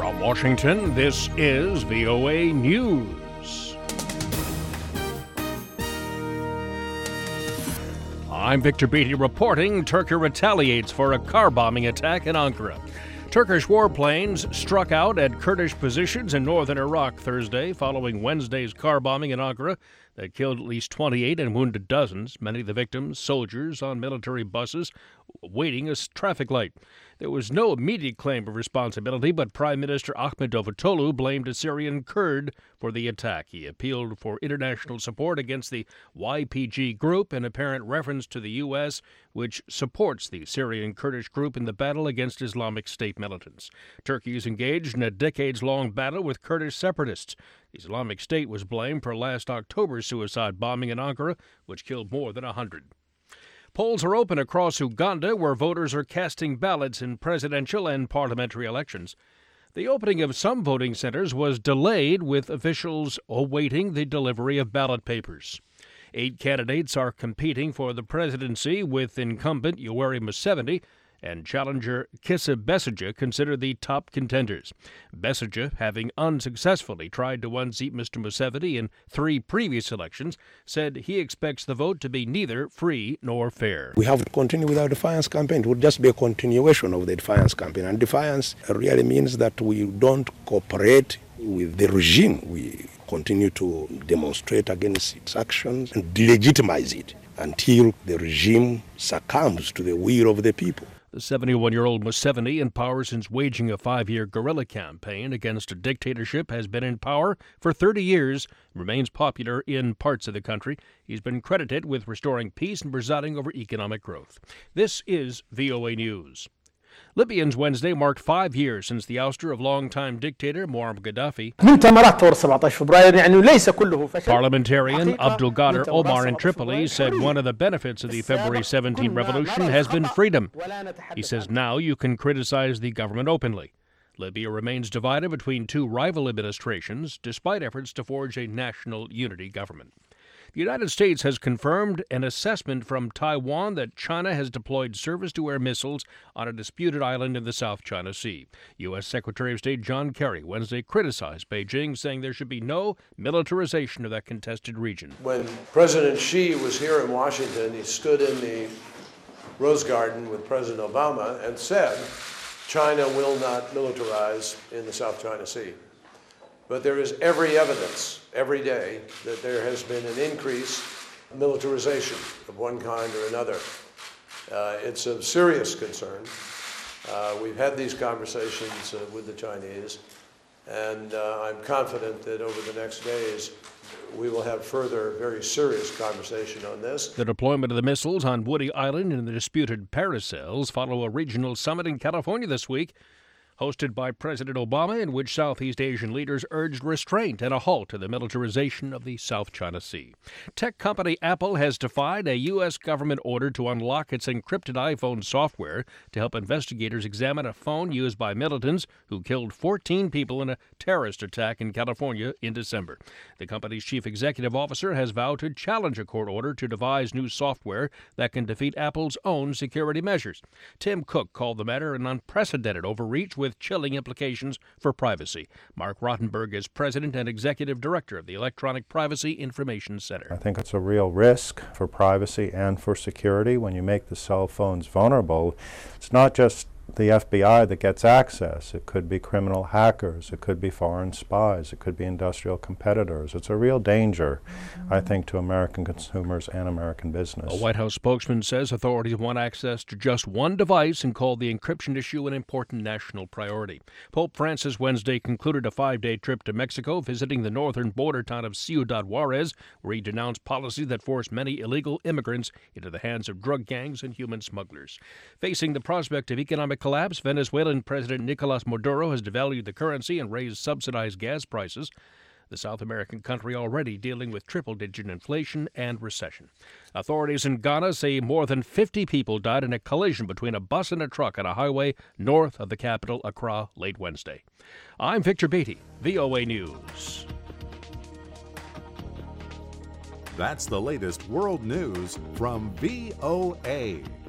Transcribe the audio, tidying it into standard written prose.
From Washington, this is VOA News. I'm Victor Beatty reporting Turkey retaliates for a car bombing attack in Ankara. Turkish warplanes struck out at Kurdish positions in northern Iraq Thursday following Wednesday's car bombing in Ankara that killed at least 28 and wounded dozens, many of the victims soldiers on military buses waiting a traffic light. There was no immediate claim of responsibility, but Prime Minister Ahmet Davutoglu blamed a Syrian Kurd for the attack. He appealed for international support against the YPG group, in apparent reference to the U.S., which supports the Syrian Kurdish group in the battle against Islamic State militants. Turkey is engaged in a decades-long battle with Kurdish separatists. The Islamic State was blamed for last October's suicide bombing in Ankara, which killed more than 100. Polls are open across Uganda, where voters are casting ballots in presidential and parliamentary elections. The opening of some voting centers was delayed, with officials awaiting the delivery of ballot papers. 8 candidates are competing for the presidency, with incumbent Yoweri Museveni and challenger Kizza Besigye considered the top contenders. Besigye, having unsuccessfully tried to unseat Mr. Museveni in 3 previous elections, said he expects the vote to be neither free nor fair. We have to continue with our defiance campaign. It would just be a continuation of the defiance campaign. And defiance really means that we don't cooperate with the regime. We continue to demonstrate against its actions and delegitimize it until the regime succumbs to the will of the people. The 71-year-old Museveni, in power since waging a 5-year guerrilla campaign against a dictatorship, has been in power for 30 years and remains popular in parts of the country. He's been credited with restoring peace and presiding over economic growth. This is VOA News. Libyans Wednesday marked 5 years since the ouster of longtime dictator Muammar Gaddafi. Parliamentarian Abdul Qadir Omar in Tripoli said one of the benefits of the February 17 revolution has been freedom. He says now you can criticize the government openly. Libya remains divided between 2 rival administrations, despite efforts to forge a national unity government. The United States has confirmed an assessment from Taiwan that China has deployed surface-to-air missiles on a disputed island in the South China Sea. U.S. Secretary of State John Kerry Wednesday criticized Beijing, saying there should be no militarization of that contested region. When President Xi was here in Washington, he stood in the Rose Garden with President Obama and said, China will not militarize in the South China Sea. But there is every evidence, every day, that there has been an increase in militarization of one kind or another. It's of serious concern. We've had these conversations with the Chinese, and I'm confident that over the next days we will have further very serious conversation on this. The deployment of the missiles on Woody Island and the disputed paracels follow a regional summit in California this week, hosted by President Obama, in which Southeast Asian leaders urged restraint and a halt to the militarization of the South China Sea. Tech company Apple has defied a U.S. government order to unlock its encrypted iPhone software to help investigators examine a phone used by militants who killed 14 people in a terrorist attack in California in December. The company's chief executive officer has vowed to challenge a court order to devise new software that can defeat Apple's own security measures. Tim Cook called the matter an unprecedented overreach with chilling implications for privacy. Mark Rottenberg is president and executive director of the Electronic Privacy Information Center. I think it's a real risk for privacy and for security when you make the cell phones vulnerable. It's not just the FBI that gets access. It could be criminal hackers. It could be foreign spies. It could be industrial competitors. It's a real danger, I think, to American consumers and American business. A White House spokesman says authorities want access to just one device and called the encryption issue an important national priority. Pope Francis Wednesday concluded a 5-day trip to Mexico, visiting the northern border town of Ciudad Juarez, where he denounced policies that forced many illegal immigrants into the hands of drug gangs and human smugglers. Facing the prospect of economic collapse, Venezuelan President Nicolas Maduro has devalued the currency and raised subsidized gas prices. The South American country already dealing with triple-digit inflation and recession. Authorities in Ghana say more than 50 people died in a collision between a bus and a truck on a highway north of the capital, Accra, late Wednesday. I'm Victor Beatty, VOA News. That's the latest world news from VOA.